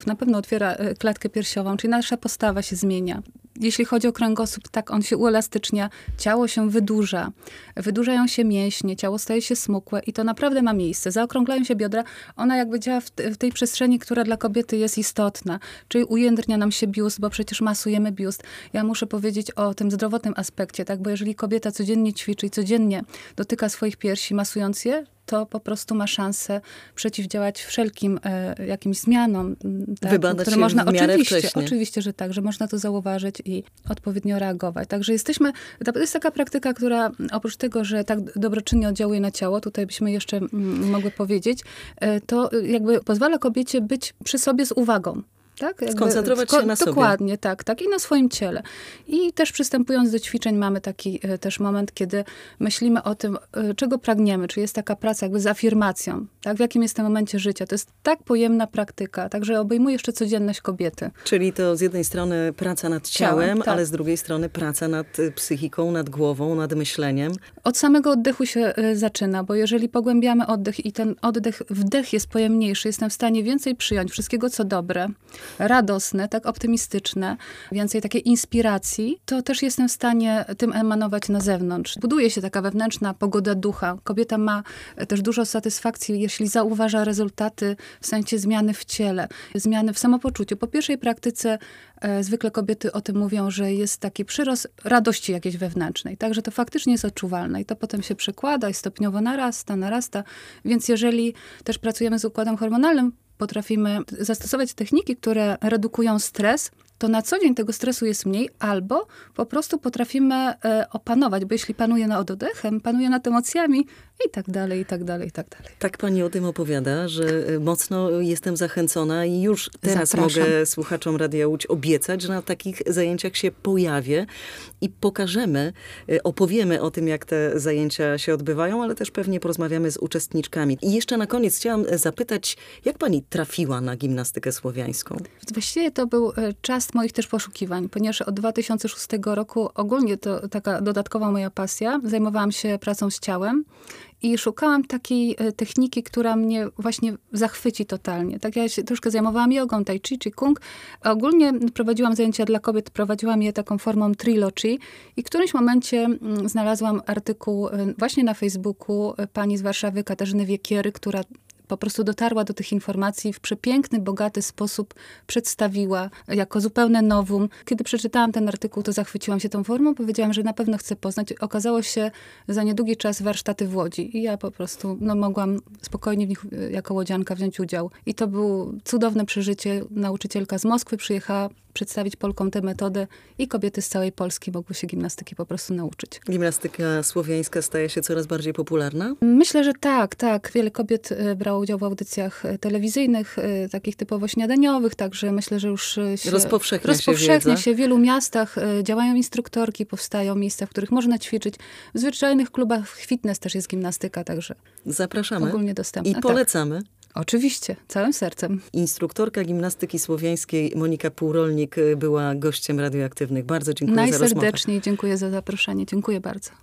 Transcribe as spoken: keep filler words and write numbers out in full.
Na pewno otwiera klatkę piersiową, czyli nasza postawa się zmienia. Jeśli chodzi o kręgosłup, tak, on się uelastycznia, ciało się wydłuża, wydłużają się mięśnie, ciało staje się smukłe i to naprawdę ma miejsce. Zaokrąglają się biodra, ona jakby działa w, w tej przestrzeni, która dla kobiety jest istotna, czyli ujędrnia nam się biust, bo przecież masujemy biust. Ja muszę powiedzieć o tym zdrowotnym aspekcie, tak, bo jeżeli kobieta codziennie ćwiczy i codziennie dotyka swoich piersi, masując je, to po prostu ma szansę przeciwdziałać wszelkim e, jakimś zmianom. Tak, Wybadać które się można, w miarę oczywiście, wcześnie. oczywiście, że tak, że można to zauważyć i odpowiednio reagować. Także jesteśmy, to jest taka praktyka, która oprócz tego, że tak dobroczynnie oddziałuje na ciało, tutaj byśmy jeszcze mm, mogły powiedzieć, e, to jakby pozwala kobiecie być przy sobie z uwagą. Tak? Jakby, skoncentrować się na sobie. Dokładnie, tak, tak. I na swoim ciele. I też przystępując do ćwiczeń mamy taki e, też moment, kiedy myślimy o tym, e, czego pragniemy. Czy jest taka praca jakby z afirmacją, tak? W jakim jestem momencie życia. To jest tak pojemna praktyka, także obejmuje jeszcze codzienność kobiety. Czyli to z jednej strony praca nad ciałem, Ciałem, tak. ale z drugiej strony praca nad psychiką, nad głową, nad myśleniem. Od samego oddechu się y, zaczyna, bo jeżeli pogłębiamy oddech i ten oddech, wdech jest pojemniejszy, jestem w stanie więcej przyjąć wszystkiego, co dobre, radosne, tak optymistyczne, więcej takiej inspiracji, to też jestem w stanie tym emanować na zewnątrz. Buduje się taka wewnętrzna pogoda ducha. Kobieta ma też dużo satysfakcji, jeśli zauważa rezultaty w sensie zmiany w ciele, zmiany w samopoczuciu. Po pierwszej praktyce e, zwykle kobiety o tym mówią, że jest taki przyrost radości jakiejś wewnętrznej. Także to faktycznie jest odczuwalne i to potem się przekłada i stopniowo narasta, narasta. Więc jeżeli też pracujemy z układem hormonalnym, potrafimy zastosować techniki, które redukują stres, to na co dzień tego stresu jest mniej, albo po prostu potrafimy e, opanować, bo jeśli panuje nad oddechem, panuje nad emocjami i tak dalej, i tak dalej, i tak dalej. Tak pani o tym opowiada, że mocno jestem zachęcona i już teraz Zapraszam. mogę słuchaczom Radia Łódź obiecać, że na takich zajęciach się pojawię i pokażemy, opowiemy o tym, jak te zajęcia się odbywają, ale też pewnie porozmawiamy z uczestniczkami. I jeszcze na koniec chciałam zapytać, jak pani trafiła na gimnastykę słowiańską? Właściwie to był czas moich też poszukiwań, ponieważ od dwa tysiące szóstego roku ogólnie to taka dodatkowa moja pasja. Zajmowałam się pracą z ciałem i szukałam takiej techniki, która mnie właśnie zachwyci totalnie. Tak ja się troszkę zajmowałam jogą, tai chi, chi kung. Ogólnie prowadziłam zajęcia dla kobiet, prowadziłam je taką formą trilogy i w którymś momencie znalazłam artykuł właśnie na Facebooku pani z Warszawy, Katarzyny Wiekiery, która po prostu dotarła do tych informacji w przepiękny, bogaty sposób, przedstawiła jako zupełne nowum. Kiedy przeczytałam ten artykuł, to zachwyciłam się tą formą, powiedziałam, że na pewno chcę poznać. Okazało się za niedługi czas warsztaty w Łodzi i ja po prostu no, mogłam spokojnie w nich jako łodzianka wziąć udział. I to było cudowne przeżycie. Nauczycielka z Moskwy przyjechała przedstawić Polkom tę metodę i kobiety z całej Polski mogły się gimnastyki po prostu nauczyć. Gimnastyka słowiańska staje się coraz bardziej popularna? Myślę, że tak, tak. Wiele kobiet brało udział w audycjach telewizyjnych, takich typowo śniadaniowych, także myślę, że już się rozpowszechnia, rozpowszechnia się, się w wielu miastach. Działają instruktorki, powstają miejsca, w których można ćwiczyć. W zwyczajnych klubach fitness też jest gimnastyka, także zapraszamy ogólnie dostępna. I polecamy. Tak. Oczywiście, całym sercem. Instruktorka gimnastyki słowiańskiej Monika Półrolnik była gościem Radioaktywnych. Bardzo dziękuję za rozmowę. Najserdeczniej dziękuję za zaproszenie. Dziękuję bardzo.